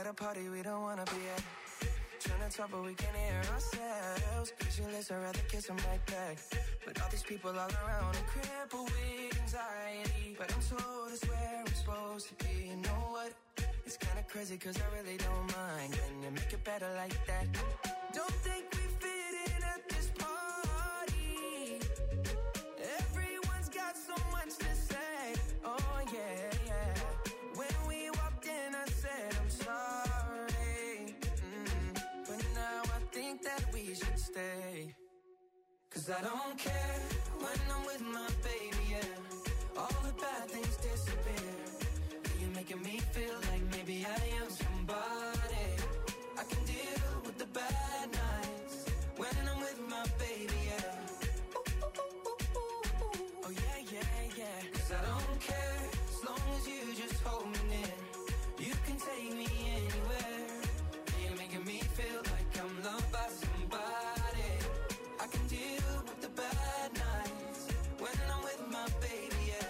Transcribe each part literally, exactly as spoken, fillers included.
at a party we don't wanna be at. Trying to talk but we can't hear ourselves. Pictureless, I'd rather kiss them right back. But all these people all around are crippled with anxiety. But I'm told it's where I'm supposed to be. You know what? It's kinda crazy cause I really don't mind. Can you make it better like that? Don't think we fit in at this party. Everyone's got so much to say. Oh yeah, yeah. When we walked in I said I'm sorry. Mm-hmm. But now I think that we should stay. Cause I don't care when I'm with my baby, yeah. All the bad things disappear. You're making me feel like maybe I am somebody. I can deal with the bad nights when I'm with my baby, yeah. Oh yeah, yeah, yeah. Cause I don't care as long as you just hold me near. You can take me anywhere. You're making me feel like I'm loved by somebody. I can deal with the bad nights when I'm with my baby, yeah.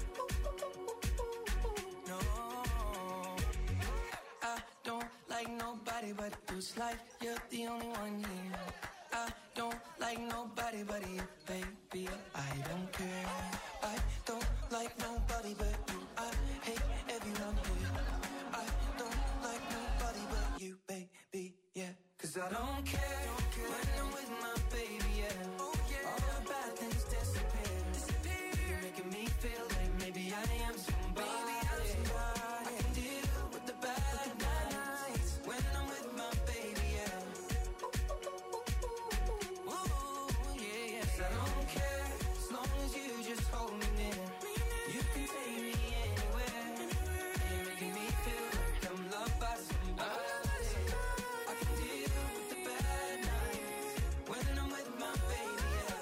No, I don't like nobody but you. It's like you're the only one here. I don't like nobody but you, baby. I don't care. I don't like nobody but you. I hate everyone here. I don't like nobody but you, baby, yeah. Cause I don't care, don't care. When I'm with my baby, yeah. Oh, yeah. All the bad things disappear. disappear. You're making me feel like maybe I am somebody. Maybe I'm somebody. I can deal with the bad, with the bad nights when I'm with my baby, yeah. Ooh, yeah, yeah. Cause I don't care as long as you just hold me near. You can take me anywhere. You're making me feel like I'm loved by somebody. I can deal with the bad nights when I'm with my baby, yeah.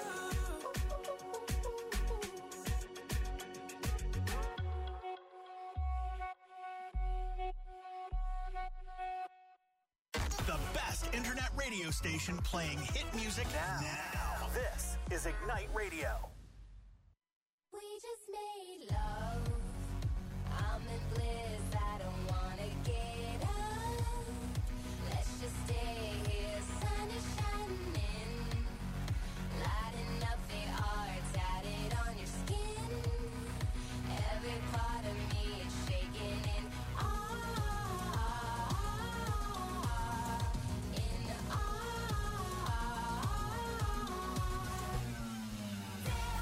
The best internet radio station playing hit music now. now. This is Ignite Radio. We just made love. I'm in bliss. I don't wanna get up. Let's just stay here. Sun is shining, lighting up the art tatted on your skin. Every part of me is shaking in awe, in awe.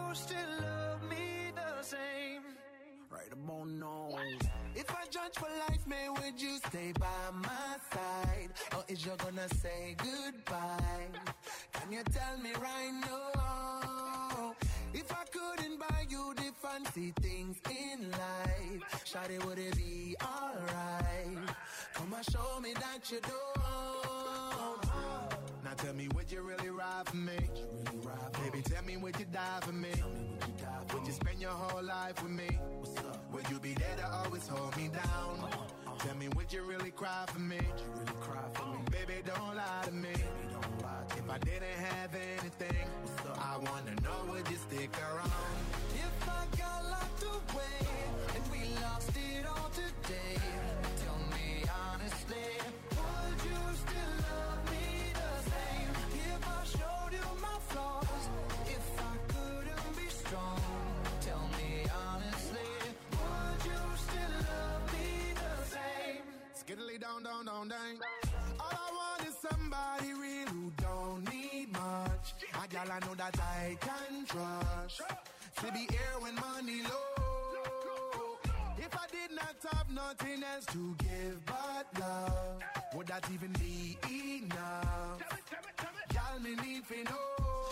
still love me the same? Right about now. If I judge for life, man, would you stay by my side? Or is you gonna say goodbye? Can you tell me right now? If I couldn't buy you the fancy things in life, shawty, would it be alright? Come and show me that you don't. Now tell me, would you really ride for me? Really ride for Baby, tell me, would you die for me? Would you, die for would you spend your whole life with me? Would you be there to always hold me down? Uh, uh, tell me, would you really cry for me? Would you really cry for me? Baby, don't lie to me. Baby, don't lie to if me. I didn't have anything, I wanna know, would you stick around? If I got locked away and we lost it all today, tell me honestly, would you still love me the same? If I showed you my flaws, if I couldn't be strong, tell me honestly, would you still love me the same? Skiddly down, down, down, down. All I want is somebody real who don't need much. A gal I know that I can trust. To be here when money low. If I did not have nothing else to give but love, would that even be enough? Y'all me need to know.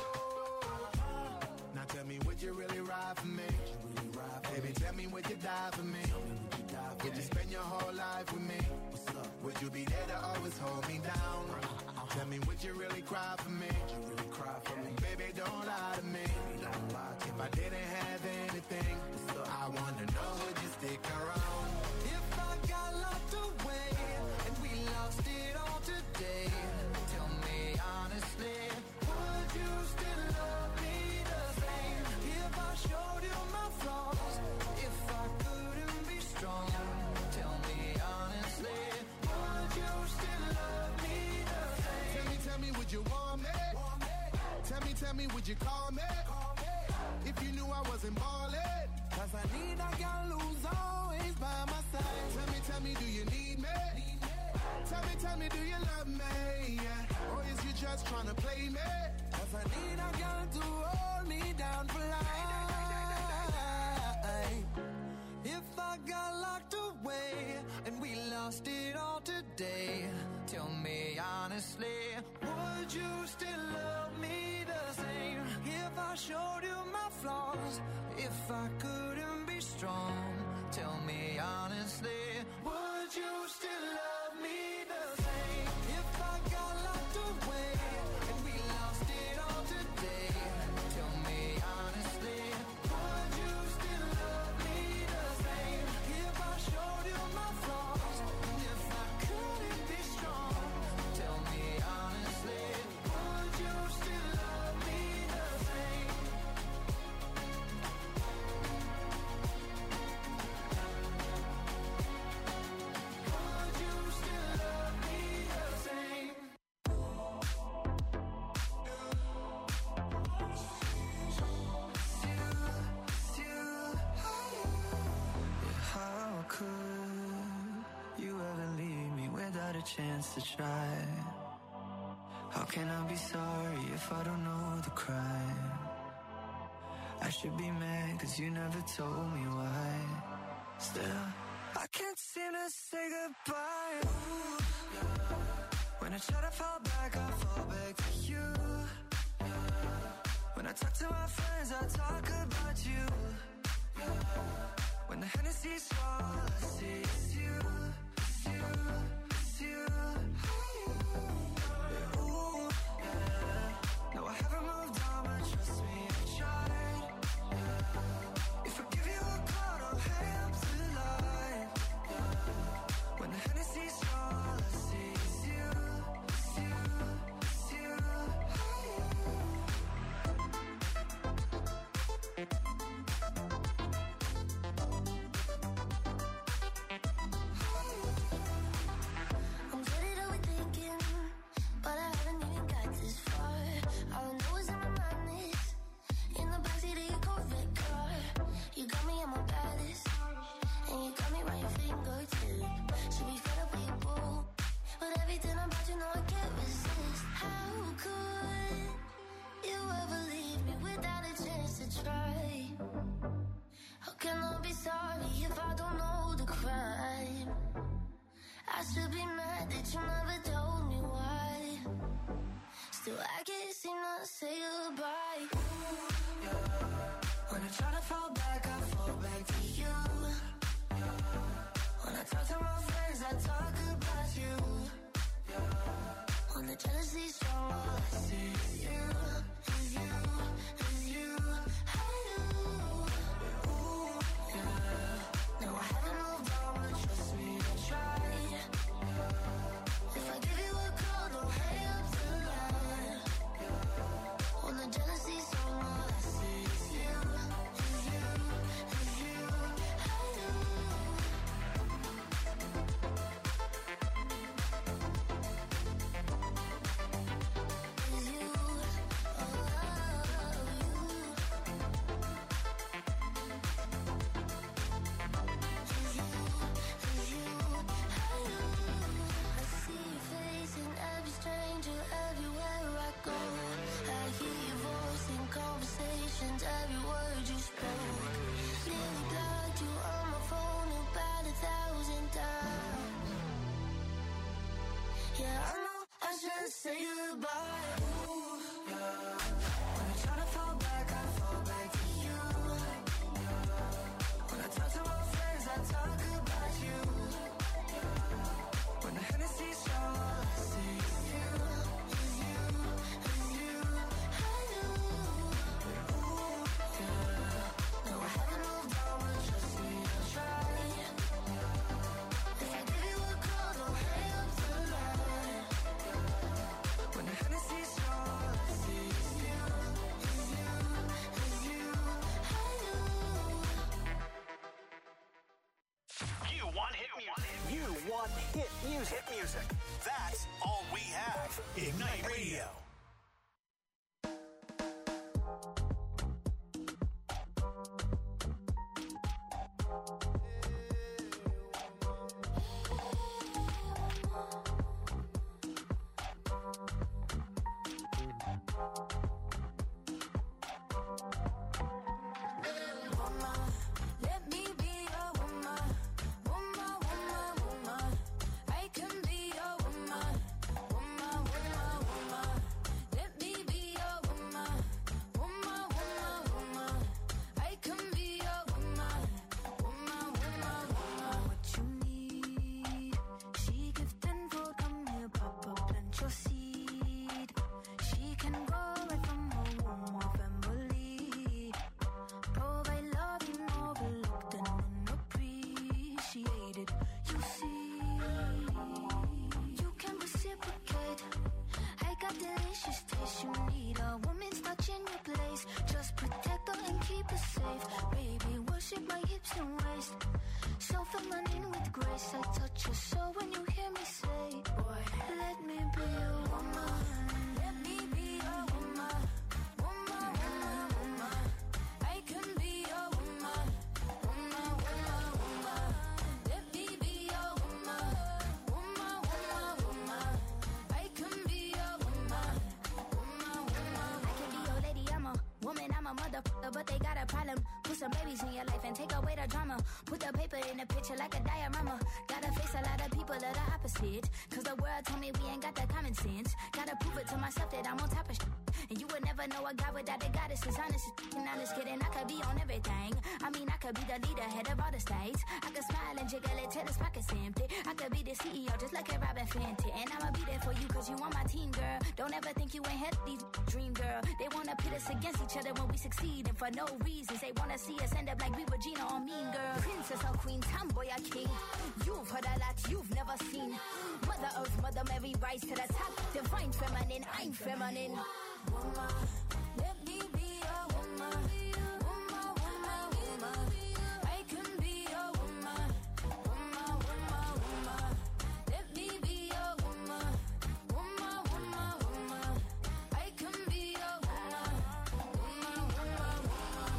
Now tell me, would you really ride for me? Really ride for Baby, me? Tell me, would you die for me? Would you, die for would me? You spend your whole life with me? Would you be there to always hold me down? Tell me, would you really cry for me? Would you really cry for me? Baby, don't lie to me. Don't lie to if me. I didn't have anything, I wanna know, would you stick around? If I got locked away and we lost it all today, tell me honestly, would you still love me the same? If I showed you my flaws, if I couldn't be strong, tell me honestly, would you still love me the same? Tell me, tell me, would you want me? Want me? Tell me, tell me, would you call me? Call me. If you knew I wasn't ballin', cause I need a girl who's always by my side. Tell me, tell me, do you need me? Need me? Tell me, tell me, do you love me? Yeah. Or is you just trying to play me? Cause I need a girl to hold me down for life. If I got locked away and we lost it all today, tell me honestly, would you still love me the same? If I showed you my flaws, if I couldn't be strong, tell me honestly, would you still love me the same? If I got locked away and we lost it all today, tell me honestly, would you still love me the same? If I showed you my flaws, and if I couldn't be strong, tell me honestly, would you still love me the same? Would you still love me the same? How could you ever leave me without a chance to try? How can I be sorry if I don't know the crime? I should be mad cause you never told me why. Still, I can't seem to say goodbye. Ooh, yeah. When I try to fall back, I fall back to you. Yeah. When I talk to my friends, I talk about you. Yeah. When the Hennessy's all I see is you, it's you, it's you. Yeah, ooh, yeah. No, I haven't moved on, but trust me, I've tried. Yeah. If I give you a call, don't hang up the line. Yeah. When the Hennessy's all I see is you, it's you, it's you. I'm good at overthinking, but I haven't even got this far. All I know is I'm reminded in the backseat of your Corvette car. You got me at my baddest, and you got me by your fingertip. Should be fed up with you, boo, but everything about you know I can't resist. How could you ever leave me without a chance to try. How can I be sorry if I don't know the crime? I should be mad that you never told me why. Still, I can't seem to say goodbye. Ooh, yeah. When I try to fall back, I fall back to you. Yeah. When I talk to my friends, I talk about you. Yeah. When the jealousy's strong, all I see is you, is you, is you. I know. Ooh, yeah. No, I haven't moved on, but trust me, I tried. Yeah. If I give you a call, don't hang up tonight. Yeah. When the jealousy's strong, all I see is you, is you, is you. I know. Every word you spoke, nearly blocked you on my phone about a thousand times. Yeah, I know I should say goodbye. Ooh, yeah. When I try to fall back, I fall back to you. Yeah. When I talk to my friends, I talk about you. Yeah. When the Hennessy's strong, all I see is you, is you, is you. I know. No, I haven't moved on, but trust me, I'll try. If I give you a call, don't hang up tonight. When the Hennessy's strong, all I see is you, is you, is you. I know. You want hit music. You want hit music. Hit music. That's all we have. Ignite Radio. Let me be your woman, woman, woman, woman. I can be your woman, woman, woman, woman. Let me be your woman, woman, woman, woman. I can be your woman, woman, woman, woman. What you need, she give tenfold. Come here, Papa, plant your seed. She can go right from her womb or family. Provide love you overlooked and unappreciated. You see, you can reciprocate. I got delicious taste. You need a woman's touch in your place. Just protect her and keep her safe. Baby, worship my hips and waist. So feminine with grace. I touch your soul when you hear me say, boy, let me be your woman. Let me be your woman. Woman, woman, woman. I can be your woman, woman, woman, woman. Let me be your woman, woman, woman, woman. I can be your woman, woman, woman. I can be your lady, I'm a woman, I'm a motherfucker, but they got a problem. Put some babies in your life and take away the drama. Put the paper in the picture like a diorama. Gotta face a lot of people that are opposite. Cause the world told me we ain't got that common sense. Gotta prove it to myself that I'm on top of shit. And you would never know a guy without a goddess is honest. And honest kidding, I could be on everything. I mean, I could be the leader, head of all the states. I could smile and jiggle it till his pockets empty. I could be the C E O just like a Robin Fenty. And I'ma be there for you cause you on my team, girl. Don't ever think you ain't had these dream, girl. They wanna pit us against each other when we succeed. And for no reasons, they wanna see us end up like we were Gina or Mean Girl. Princess or queen, tomboy or king. You've heard a lot you've never seen. Mother Earth, Mother Mary, rise to the top. Divine feminine, I'm feminine. Woman, let me be your woman, woman, woman, woman. I can be your woman, woman, woman, woman. Let me be your woman, woman, woman, woman. I can be your woman, woman, woman, woman.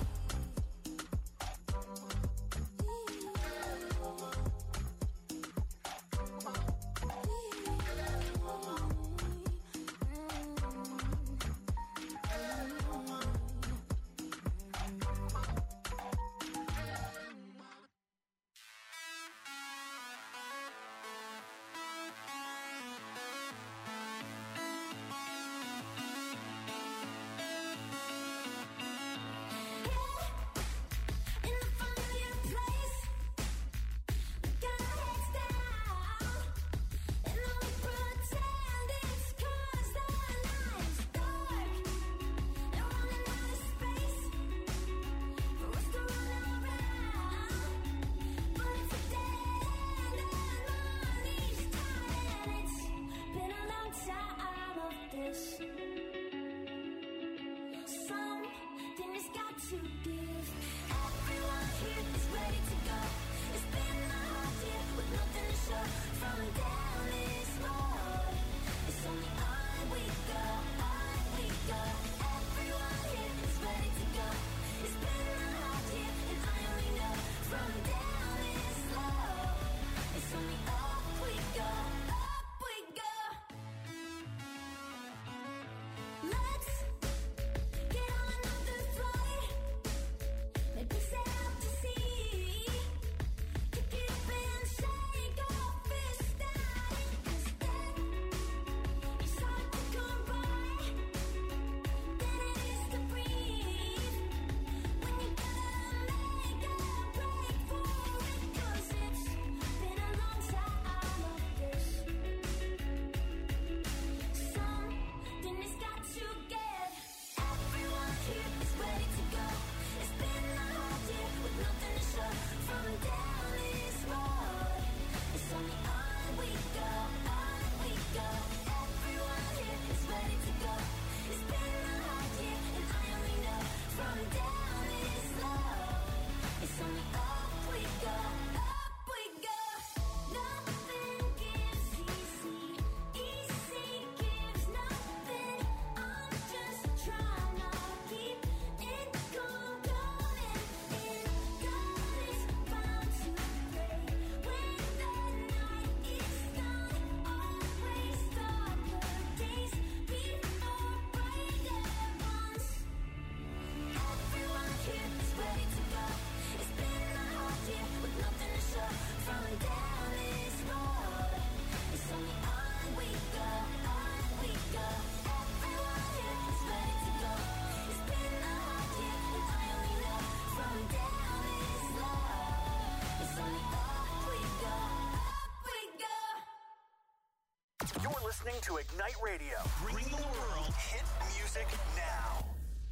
You're listening to Ignite Radio, bringing the world hit music now.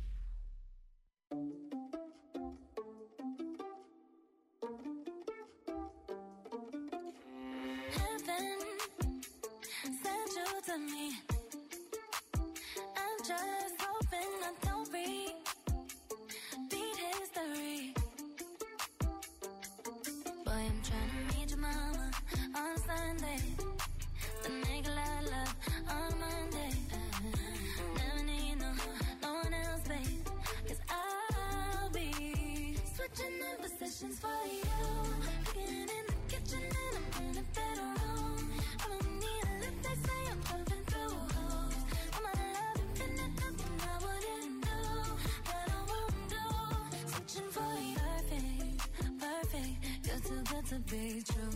Heaven sent you to me. I'm just hoping I don't repeat history. Boy, I'm trying to meet your mama on Sunday. The nigga I love on Monday. Never need no, no one else, babe. Cause I'll be switching in positions for you. Getting in the kitchen and I'm in the bedroom. I don't need a lip, they say I'm jumping through holes. I'm out of love, infinite, nothing I wouldn't do, that I won't do. Switching for you, perfect, perfect. You're too good to be true.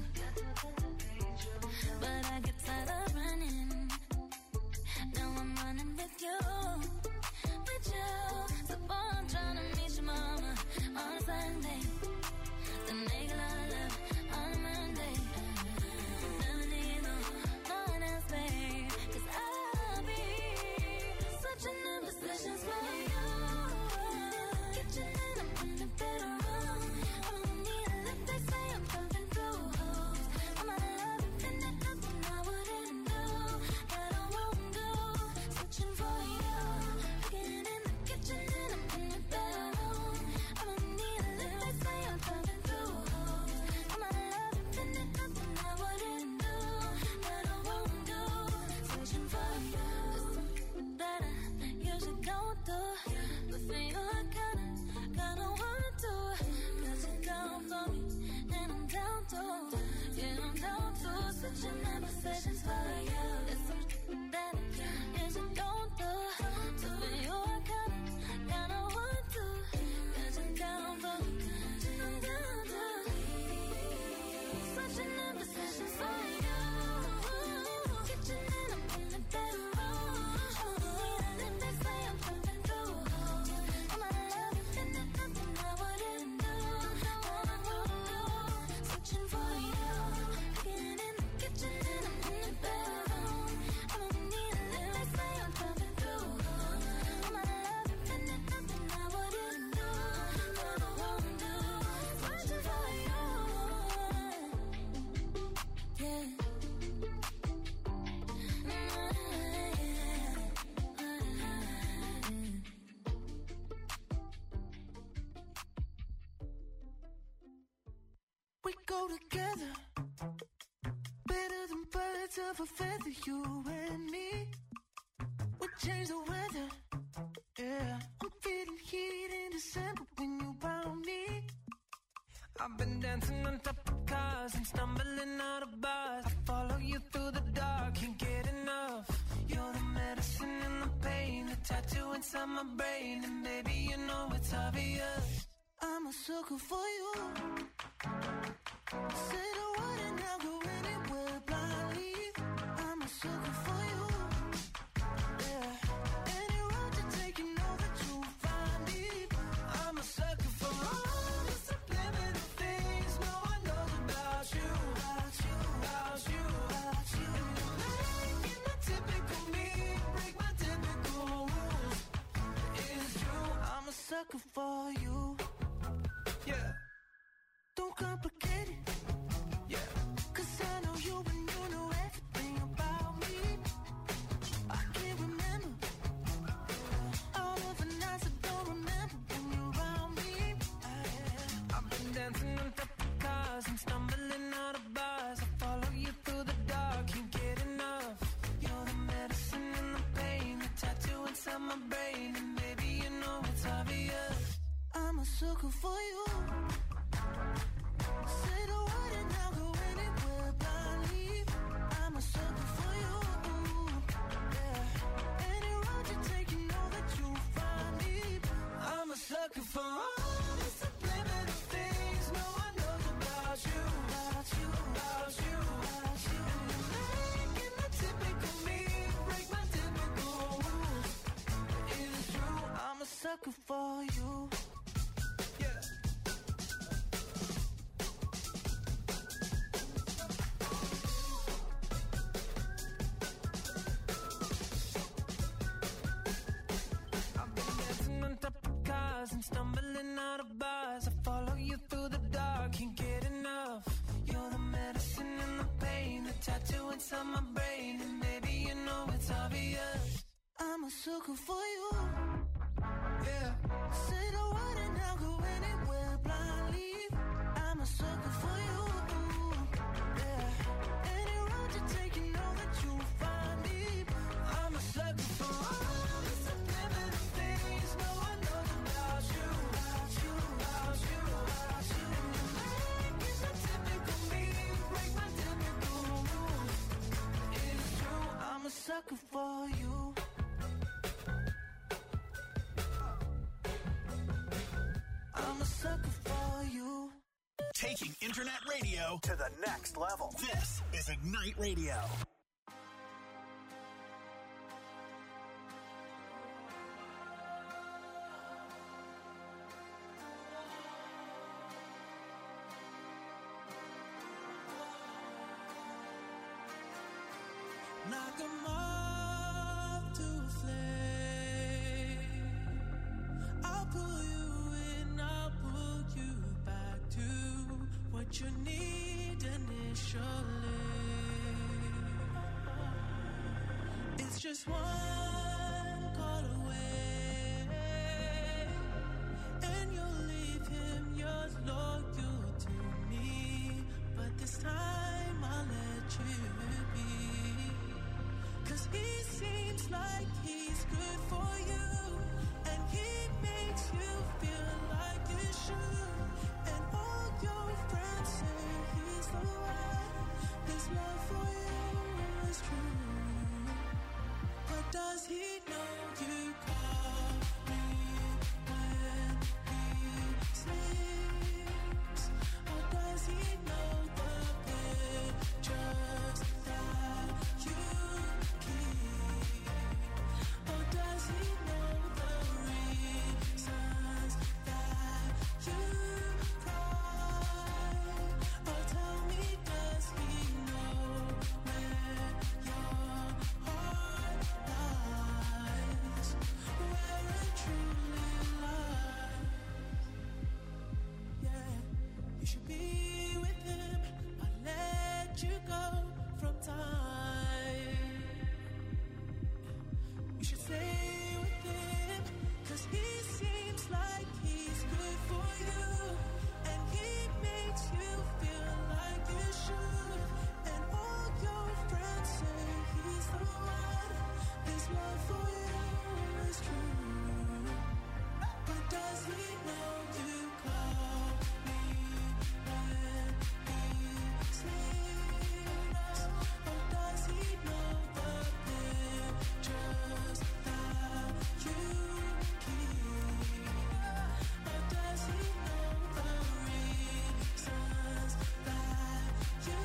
But I get tired of running. Now I'm running with you, with you. So boy, I'm trying to meet your mama on a Sunday. The nigga I love on a Monday. Never need no, no one else, babe. Cause I'll be switching in positions for you. Kitchen and I'm in the bedroom. I don't need a lip, they say I'm jumping through holes. I'm out of love, infinite, nothing I wouldn't do, that I won't do. Switching for you. Getting in the kitchen and I'm in the bedroom. I don't need a lip, they say I'm jumping through holes. I'm out of love, infinite, nothing I wouldn't do, that I won't do. Switching for you. That I usually don't do, but for you I kinda, kinda want to. Cause you down for me, and I'm down to, yeah, I'm down to. Switching my positions for you. It's something that I usually don't do, so for you I kinda, kinda want to. Cause you down for me, and I'm down to. Switching my positions for you. Kitchen and I'm in the bedroom. And they say I'm jumping through holes. I'm out of love, infinite, nothing I wouldn't do, that I won't do. Switching for you. Getting in the kitchen and I'm in the bedroom. I don't need a lip, they say I'm jumping through holes. I'm out of love, infinite, nothing I wouldn't do, that I won't do. Switching for you. Yeah. We go together, better than birds of a feather, you and me. We change the weather, yeah. I'm feeling heat in December when you found me. I've been dancing on top of cars and stumbling out of bars. I follow you through the dark, can't get enough. You're the medicine and the pain, the tattoo inside my brain. And baby, you know it's obvious, I'm a sucker for you. Say the word and I'll go anywhere blindly. I'm a sucker for you, yeah. Any road you take, you know that you'll find me. I'm a sucker for all the subliminal things no one knows about you, about you, about you, about you. And you're making the typical me break my typical rules. It's true, I'm a sucker for you, yeah. Don't complicate it, yeah. Cause I know you and you know everything about me. I can't remember all of the nights I don't remember when you're around me. I, I've been dancing on top of cars and stumbling out of bars. I follow you through the dark, can't get enough. You're the medicine and the pain, the tattoo inside my brain. And baby, you know it's obvious, I'm a sucker for you. Say the word and I'll go anywhere blindly. I'm a sucker for you, yeah. Any road you take, you know that you'll find me. I'm a sucker for all the subliminal things no one knows about you, about you, about you, about you. And you're making the typical me break my typical rules. It's true, I'm a sucker for you, yeah. tattoo inside my brain, and baby, you know it's obvious. I'm a sucker for you. Yeah. Say the word and I'll go anywhere blindly. I'm a sucker for you. Yeah. Any road you take, you know that you'll find me. I'm a sucker for all the subliminal things no one knows about you, about you, about you, about you. Make it so typical me, break my typical rules. It's true, I'm a sucker for you. I'm a sucker for you. Taking internet radio to the next level. This is Ignite Radio. Knock 'em off to a flame. I'll pull you in, I'll pull you back to what you need initially. It's just one call away, and you'll leave him yours loyal to me. But this time I'll let you be. 'Cause he seems like he's good for you, and he makes you feel like you should. And all your friends say he's the one. His love for you is true. But does he know you call me when he sleeps? Or does he know the pictures that you keep? Or does he know the reasons that you cry? Or tell me, does he know where your heart lies? Where it truly lies? Yeah, you should be with him. I'll let you go from time. You should stay with him, 'cause he seems like he's good for you, and he makes you feel like you should. And all your friends say he's the one. His love for you is true. But does he know you call me when he sleeps? Or does he know the pictures that you keep? Or does he know the reasons that you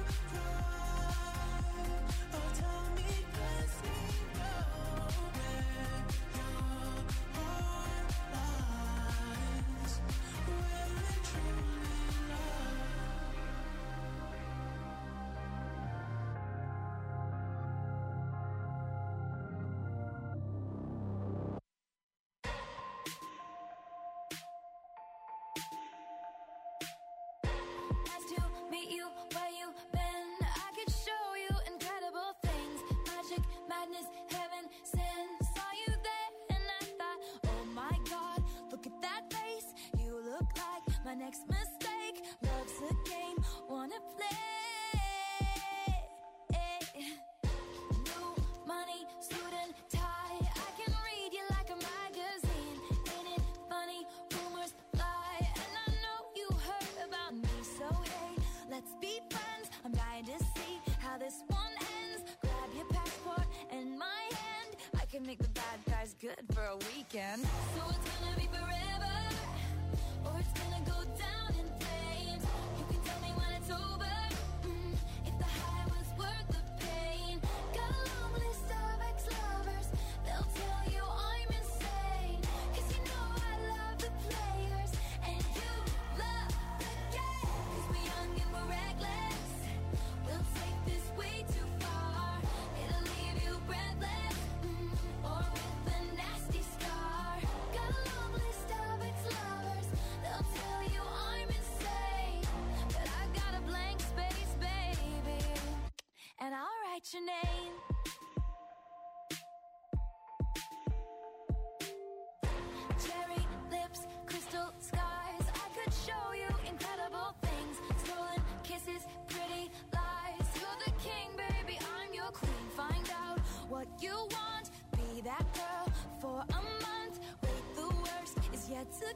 cry? Or tell me, does he know where your heart lies? Where it truly lies? Nice to meet you, where you been? I could show you incredible things. Magic, madness, heaven, sin. Saw you there and I thought, oh my God, look at that face. You look like my next mistake. Love's a game, wanna play. New money, suit and tie. I can read you like a magazine. Ain't it funny? Rumors fly, and I know you heard about me. So hey, let's be friends. I'm dying to see how this one ends. Grab your passport and my hand. I can make the bad guys good for a weekend. So it's gonna be forever, or it's gonna go down in flames. You can tell me when it's over, mm, if the high was worth the pain. Got a long list of ex-lovers. They'll tell you I'm insane. 'Cause you know I love the players, and you love the game. 'Cause we're young and we're reckless. We'll take this way too far. It'll leave you breathless, mm, or with a nasty scar. Got a long list what you want. Be that girl for a month. Wait, the worst is yet to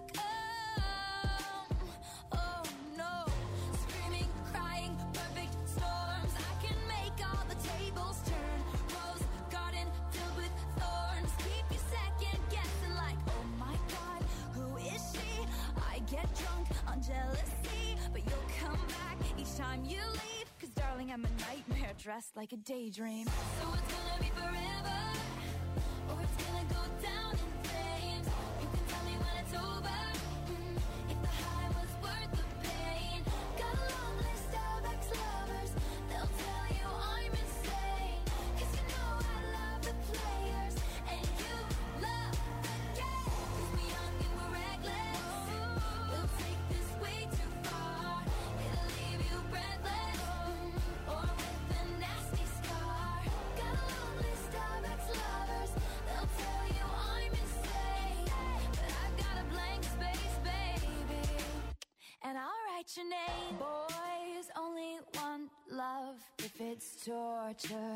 come. Oh no, screaming, crying, perfect storms. I can make all the tables turn. Rose garden filled with thorns. Keep you second guessing like, oh my God, who is she? I get drunk on jealousy, but you'll come back each time you leave. Cause darling, I'm a nightmare dressed like a daydream. So it's gonna be forever, or it's gonna go down in flames. You can tell me when it's over, mm, if the high was worth the pain. Got a long list of ex-lovers, they'll tell you I'm insane. Cause you know I love the players, and you love the game. Cause we're young and we're reckless, we'll take this way too far. It'll leave you breathless, mm, or with a nasty scar. Got a long list of ex-lovers, they'll tell you I'm insane. But I've got a blank space, baby, and I'll write your name. Boys only want love if it's torture.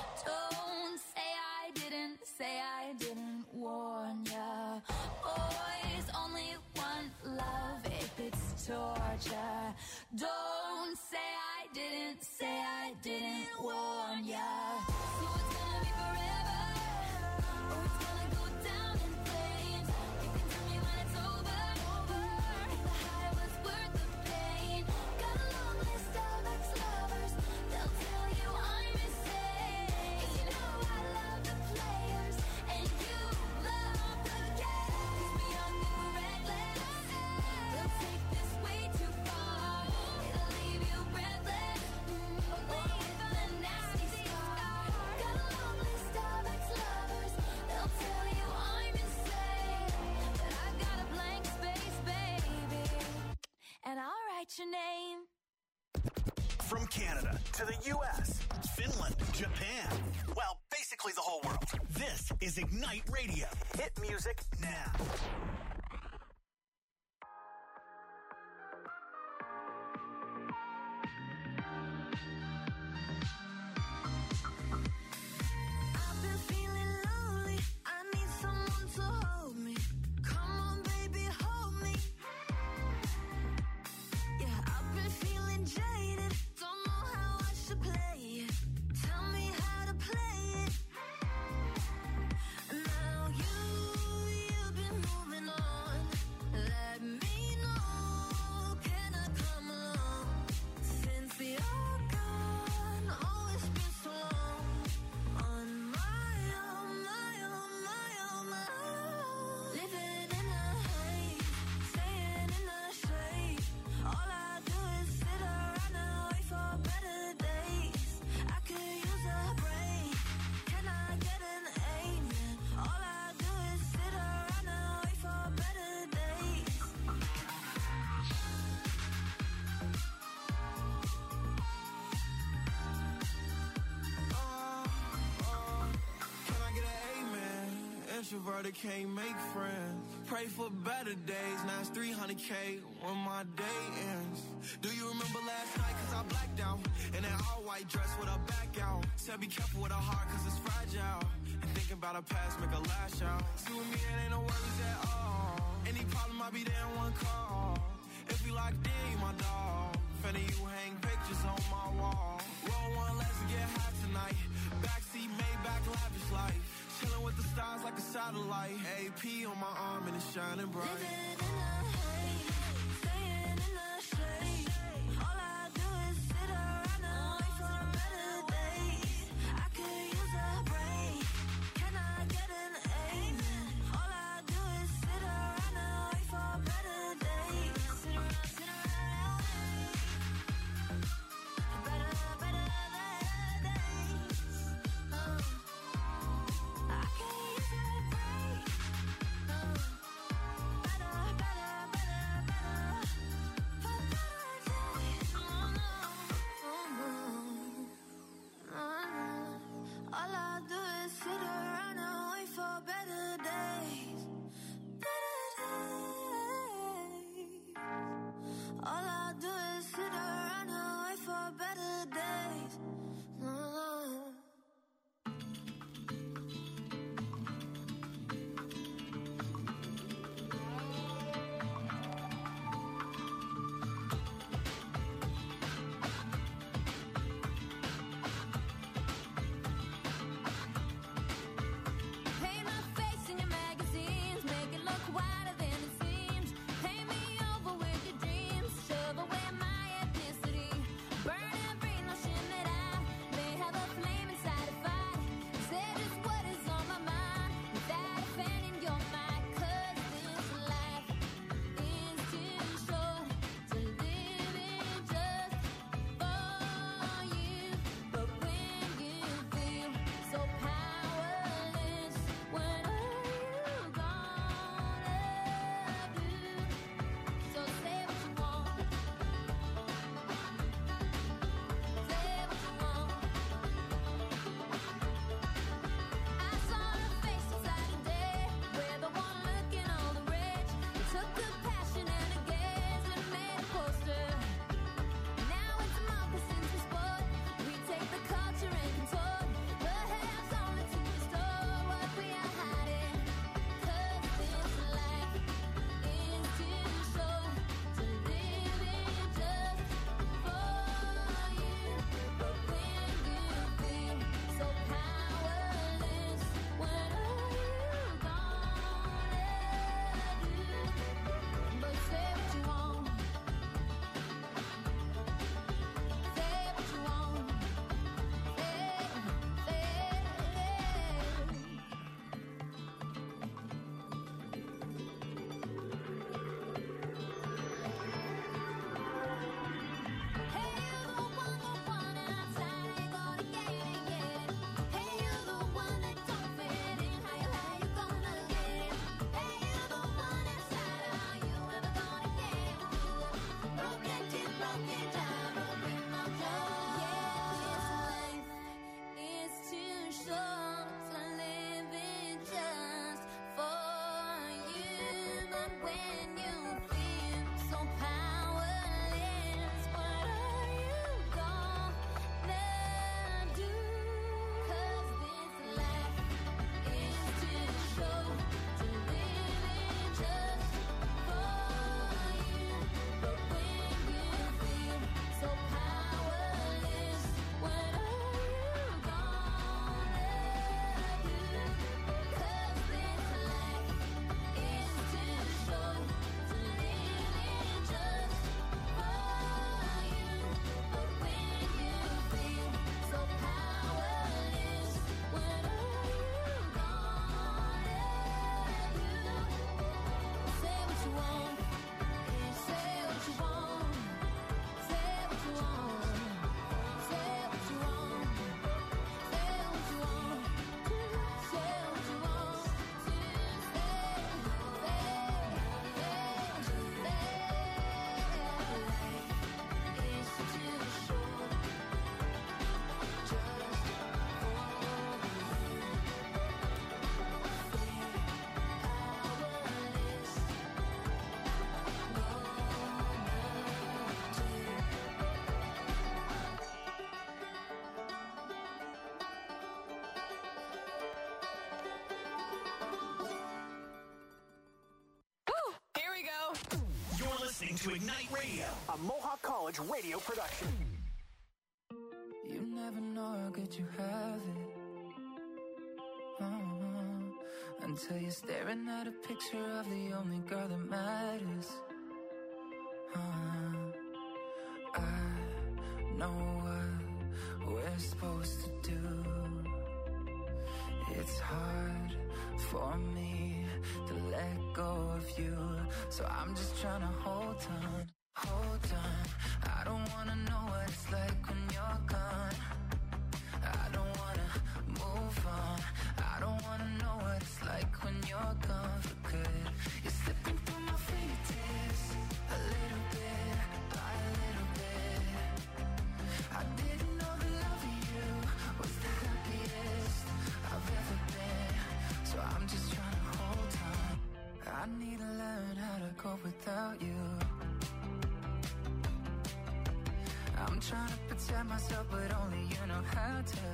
Don't say I didn't, say I didn't warn ya. Boys only want love if it's torture. Don't say I didn't, say I didn't warn ya. So it's gonna be forever, or it's gonna go down in flames. You can tell me when it's over, if the high was worth the pain. Got a long list of ex-lovers, they'll tell you I'm insane. Cause you know I love the players, and you love the game. Cause we're young and we're reckless, we'll take this way too far. It'll leave you breathless, mm, or with a nasty scar. Got a long list of ex-lovers, they'll tell you I'm insane. But I've got a blank space, baby, and I'll write your name. From Canada to the U S, Finland, Japan. Well, basically the whole world. This is Ignite Radio. Hit music now. I've been feeling lonely. I need someone to hold me. Come on, baby, hold me. Yeah, I've been feeling jaded. Don't know how I should play it. Tell me how to play it. Now you, you've been moving on. Let me know. Can I come along? Since you're gone, oh, it's been so long. On my own, my own, my own, my own. Living in a haze, staying in the shade. All I do is sit around and wait for better days. I could use a break. Can I get an amen? All I do is sit around and wait for better days. Can I get an amen? Introverted can't make friends. Pray for better days. Now it's three hundred K when my day ends. Do you remember last night? Cause I blacked out. In that all white dress with a back out. Said be careful with her heart cause it's fragile. And thinking about her past make her lash out. See with me it ain't no worries at all. Any problem I be there in one call. If we locked in, you my dog. Finna you hang pictures on my wall. Roll one, let's get high tonight. Backseat Maybach, lavish life. Chilling with the stars like a satellite. A P on my arm and it's shining bright. Living in a haze, staying in the shade. All I do is sit around and wait for better days. I could use a break. Can I get an amen? All I do is sit around and wait for better days. Sit around, sit around, better, better days. Oh. I can use a break. Oh. Better, better, better, better listening to Ignite Radio, a Mohawk College radio production. You never know how good you have it. Uh-huh. Until you're staring at a picture of the only girl that matters. Uh-huh. I know what we're supposed to do. It's hard for me to let go of you, so I'm just trying to hold on, hold on. I don't wanna know what it's like when you're gone. I don't wanna move on. I don't wanna know what it's like when you're gone for good. You're slipping through my fingertips, a little bit by a little bit. I didn't know the love of you was the happiest I've ever been, so I'm just trying to hold on. I need to learn how to cope without you. I'm trying to protect myself, but only you know how to.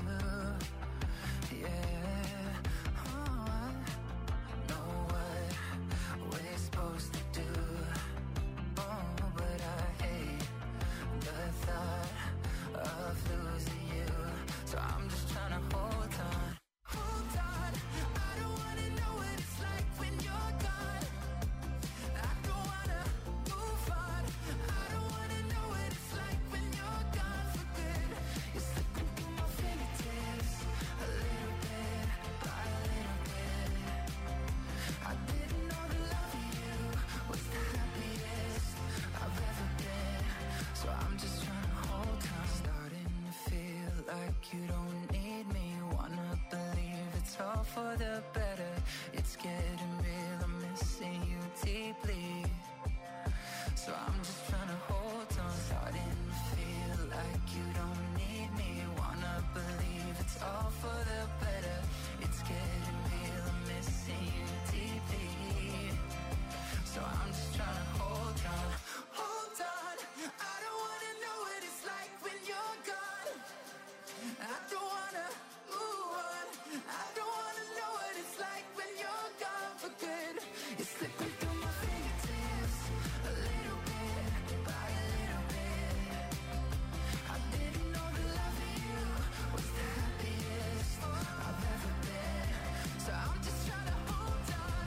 Yeah, oh, I know what we're supposed to do. Oh, but I hate the thought of losing you, so I'm just trying to hold on. Hold on, I don't wanna know what it's like when you're gone. I don't wanna move on. I don't wanna know what it's like when you're gone for good. You're slipping through my fingertips, a little bit by a little bit. I didn't know the love of you was the happiest I've ever been, so I'm just trying to hold on. Starting to feel like you don't need me. Wanna believe it's all for the better. It's getting real, I'm missing you deeply, so I'm just trying to hold on. Starting to feel like you don't need me. Wanna believe it's all for the better. It's getting real, I'm missing you deeply, so I'm just trying to hold on. Hold on, I don't wanna know what it's like when you're gone. I don't wanna move on. I don't wanna know what it's like when you're gone for good. You're slipping through my fingertips, a little bit by a little bit. I didn't know the love of you was the happiest I've ever been, so I'm just trying to hold on.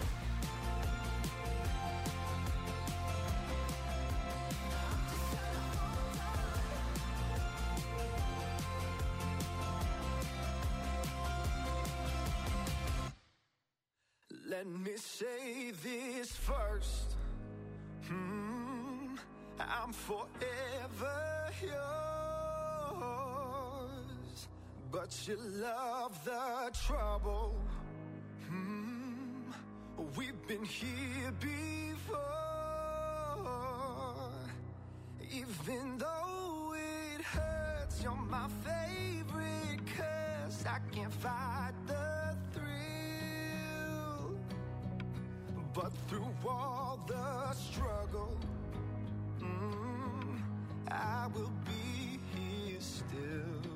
I'm just trying to hold on. Let me say this first. Hmm, I'm forever yours, but you love the trouble. Hmm, we've been here before. Even though it hurts, you're my favorite curse. I can't fight the thrill, but through all the struggle, mm, I will be here still.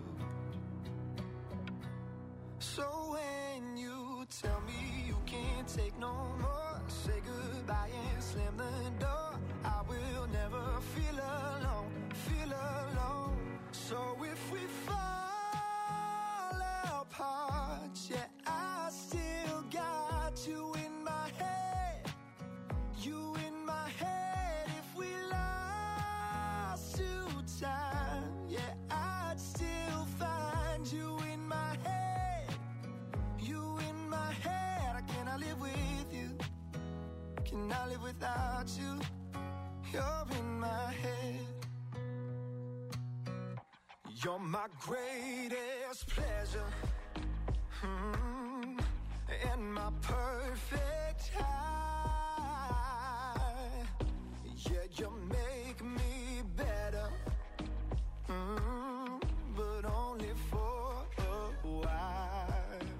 So when you tell me you can't take no more, say goodbye and slam the door. I will never feel alone, feel alone. So if we fall apart, yeah, I still got you in my head, you in my head. If we lost to time, yeah, I'd still find you in my head, you in my head. I cannot live with you, can I live without you? You're in my head. You're my greatest pleasure, hmm, and my perfect high. Yeah, you make me better, hmm, but only for a while.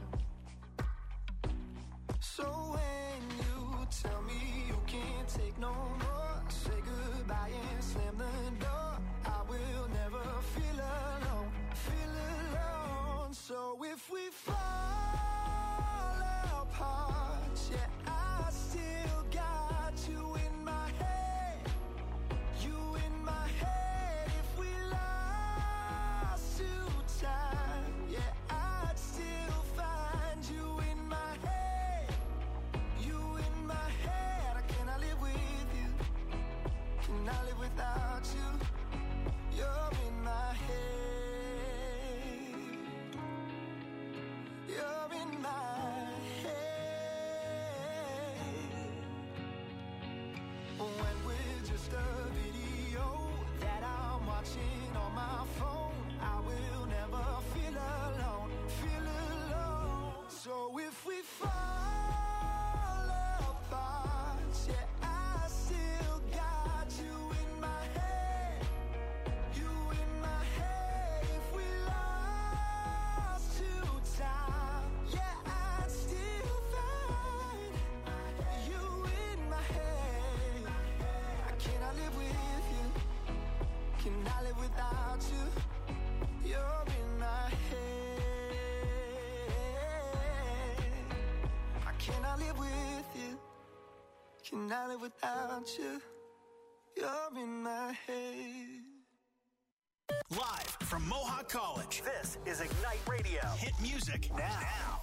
So when you tell me you can't take no more, say goodbye and slam the door. I will never feel alone, feel alone. So if we fall apart, yeah, I cannot live without you. You're in my head. Live from Mohawk College, this is Ignite Radio. Hit music now. now.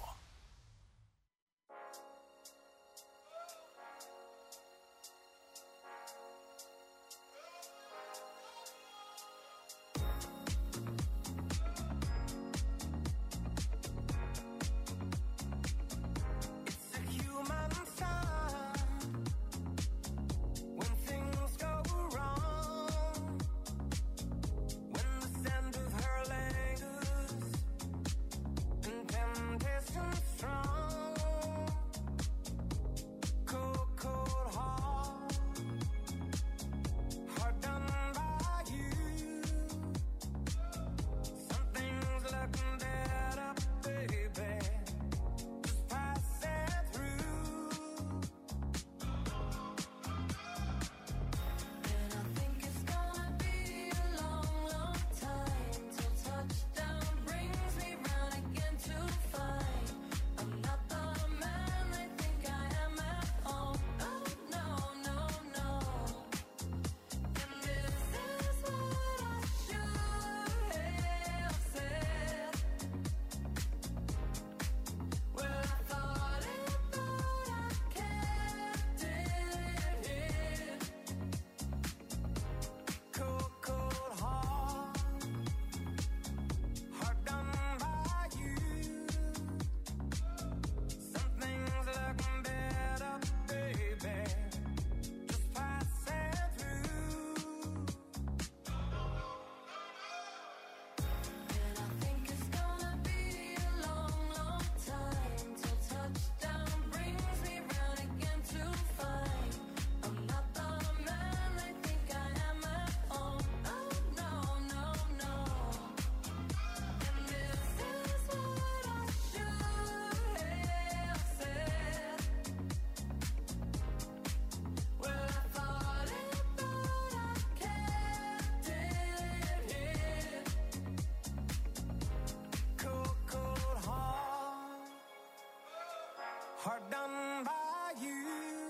Hard done by you.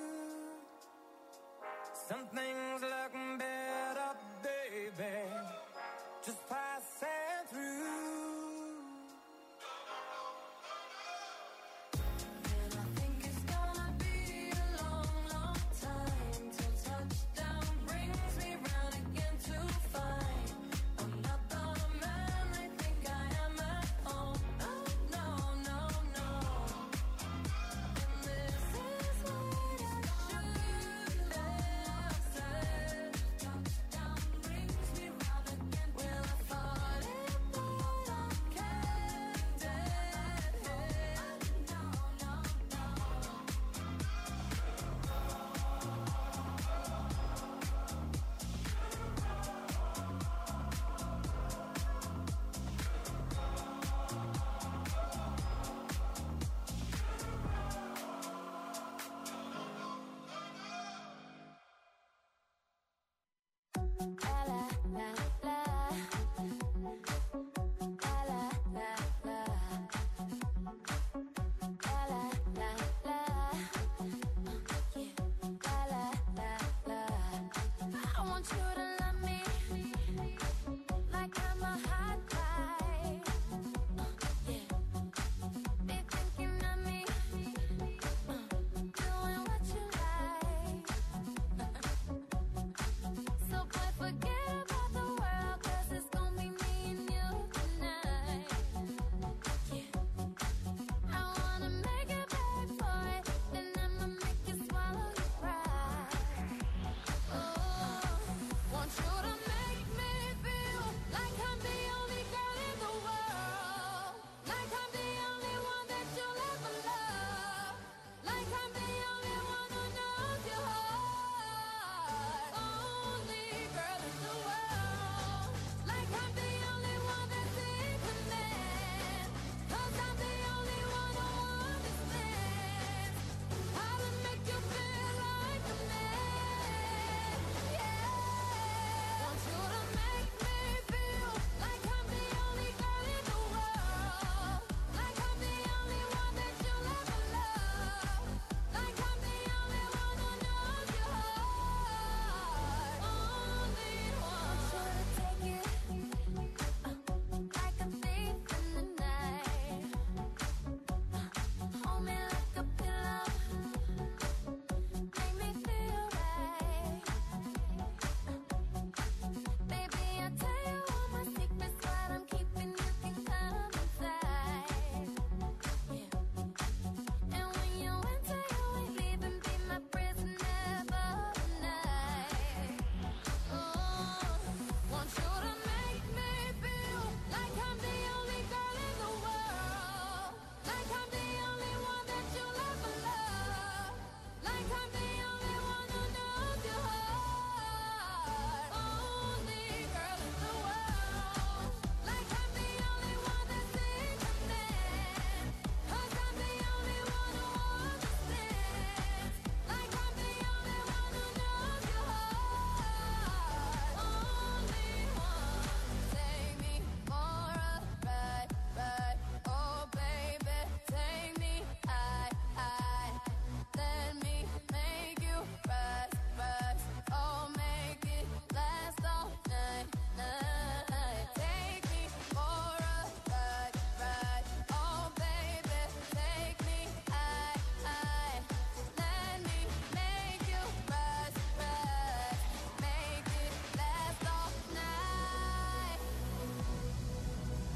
Some things look better, baby, just passing through. And I think it's gonna be a long, long time till touchdown brings me round again to find I'm not the man I think I am at home. Oh, no, no, no. And this is what I should have said. Touchdown brings me round again. Well, I thought it, but I can't dead head. No, no, no. La la la la. La la la la. La la la la. Yeah. La la la la. I want you to love me like I'm a hot guy. Yeah. Be thinking of me, doing what you like. So boy, forget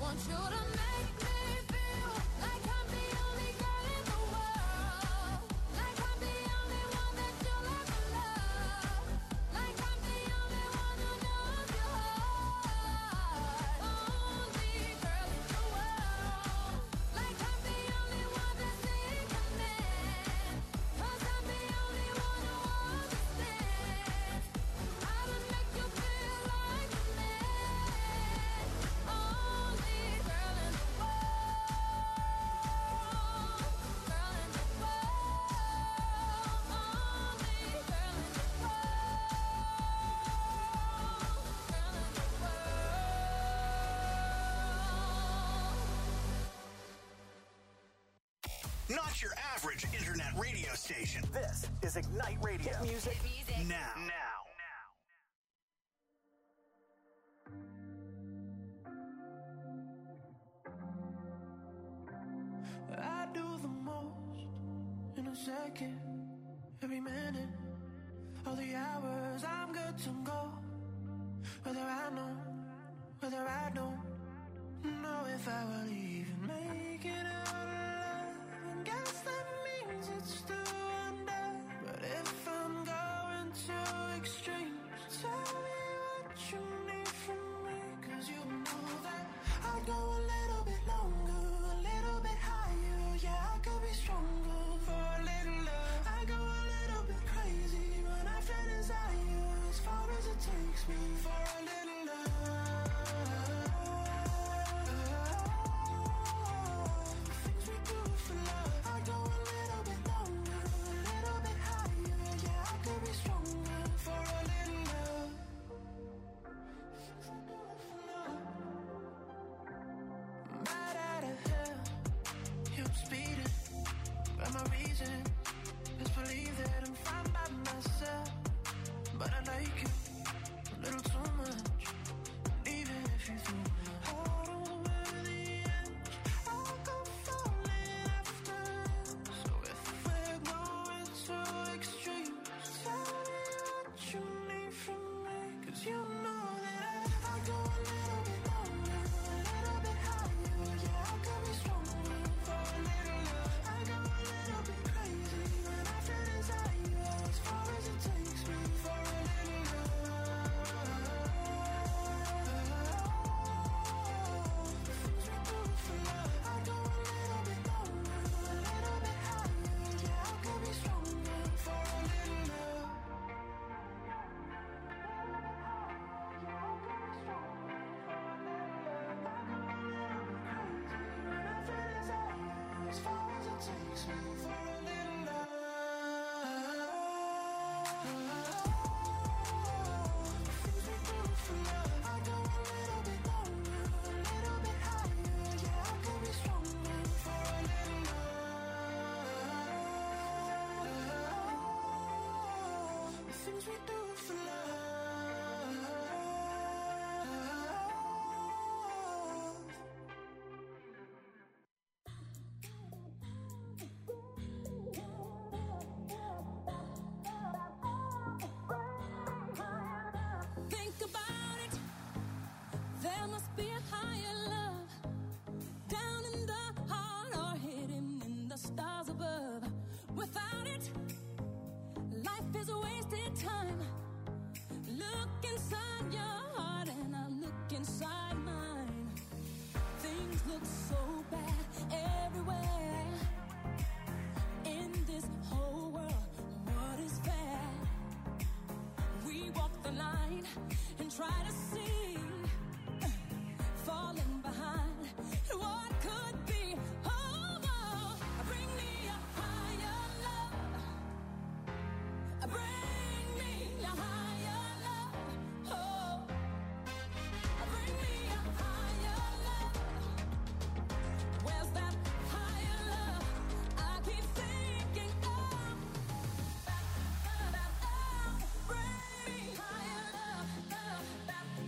want you to make me feel like I'm the only girl in the world, like I'm the only one that you'll ever love, like I'm the only one who knows your heart. Only girl in the world, like I'm the only one that's in command, 'cause I'm the only one who understands how to make you feel like a man. Only girl in the world, girl in the world, only girl in the world, girl in the world. Not your average internet radio station. This is Ignite Radio. Hit music. Now. Now. I do the most in a second, every minute, all the hours I'm good to go. Whether I know, whether I don't know if I will even make it out alive. And guess that means it's still under. But if I'm going to extremes, tell me what you need from me. 'Cause you know that I'd go a little bit longer, a little bit higher. Yeah, I could be stronger for a little love. I go a little bit crazy when I feel desire, as far as it takes me for a little love. The things we do for love. I go a little bit longer, a little bit higher. Yeah, I could be stronger for a little love. Right out of hell, yeah, I'm speeding, but my reason is believe that I'm fine by myself. But I like you a little too much, even if you threw my heart over the edge, I'll go falling after. So if we're going to extremes, tell me what you need from me. 'Cause you know that I, I go a little bit longer, a little bit higher. Yeah, I could be stronger for a little love. I go a little bit crazy when I feel desire, as far as it takes me for a little love. The things we do for love. I go a little bit longer, a little bit higher. Yeah, I could be stronger for a little love. As far as it takes me for a little love. The things we do for love. I go a little bit longer, a little bit higher. Yeah, I could be stronger for a little love. The things we do for love. Think about it. There must be a higher love down in the heart or hidden in the stars above. Without it, life is a wasted time. Look inside your heart and I look inside mine. Things look so bad everywhere. In this whole world, what is fair? We walk the line and try to see, falling behind what could be. Oh, oh, bring me a higher love. Bring me a higher love. Oh, bring me a higher love. Where's that higher love? I keep thinking of. Bring me higher love, love, love.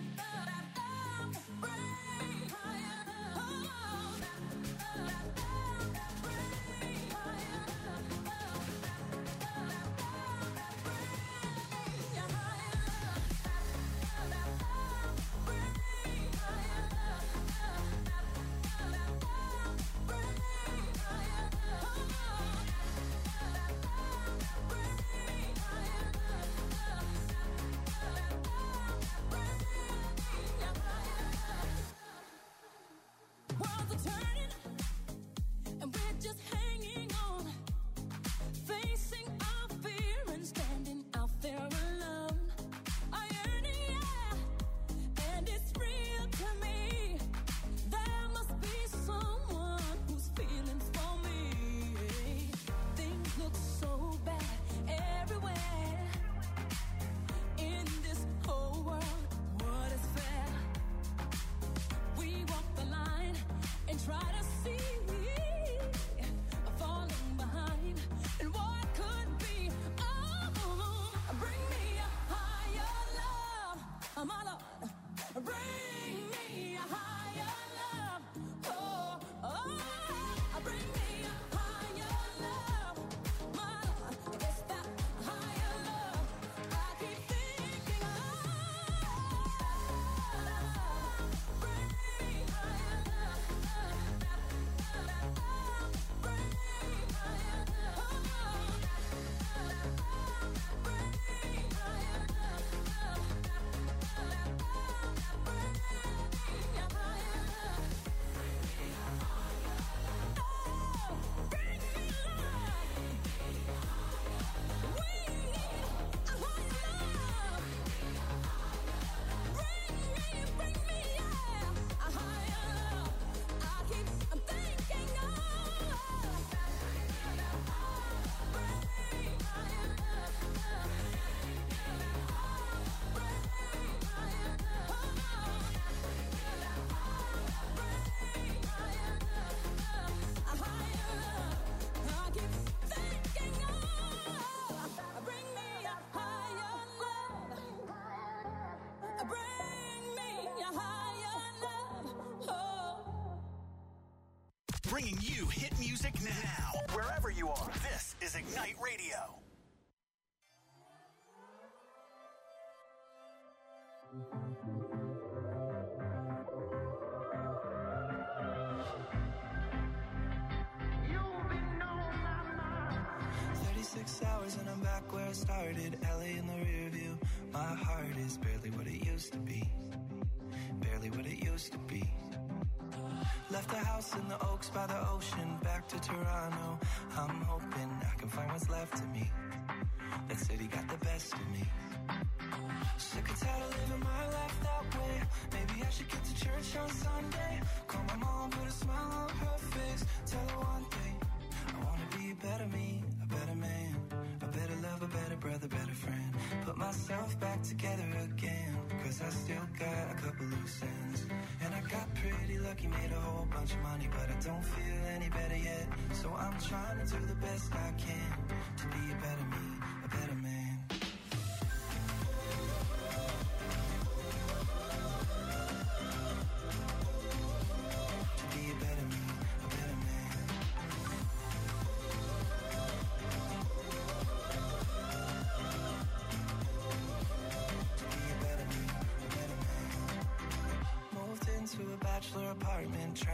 just hanging on, facing our fear and standing out there alone. I yearn, yeah, and it's real to me. There must be someone who's feeling for me. Things look so bad everywhere in this whole world. What is fair? We walk the line and try to see, falling behind, and what could be. Oh, bring me a higher love, my Lord. Bring me a higher love. Oh, oh, bring me a higher love, my Lord. It's that higher love I keep thinking of. Bring me higher love. Bring me higher love. Bring me higher love. Bringing you hit music now, wherever you are. This is Ignite Radio. thirty-six hours and I'm back where I started. L A in the rear view. My heart is barely what it used to be. Barely what it used to be. Left the house in the Oaks by the ocean, back to Toronto. I'm hoping I can find what's left of me. That city got the best of me. Sick and tired of living my life that way. Maybe I should get to church on Sunday. Call my mom, put a smile on her face. Tell her one thing, I wanna be a better me, a better man, a better lover, better brother, better friend. Put myself back together again, cause I still got a couple loose ends. And I got pretty lucky, made a whole bunch of money, but I don't feel any better yet. So I'm trying to do the best I can to be a better me, a better man. To be a better me, a better man. To be a better me, a better man. Moved into a bachelor